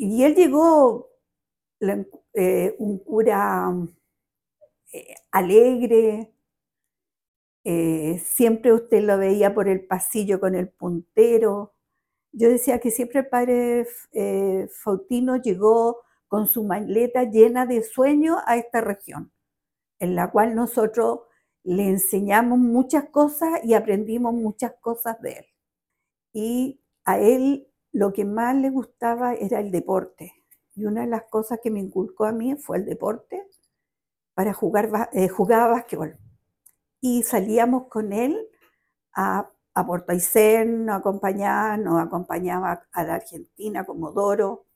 Y él llegó, un cura alegre, siempre usted lo veía por el pasillo con el puntero. Yo decía que siempre el padre Faustino llegó con su maleta llena de sueños a esta región, en la cual nosotros le enseñamos muchas cosas y aprendimos muchas cosas de él. Y a él lo que más le gustaba era el deporte. Y una de las cosas que me inculcó a mí fue el deporte para jugaba básquetbol. Y salíamos con él a Puerto Aysén, nos acompañaba a la Argentina, Comodoro,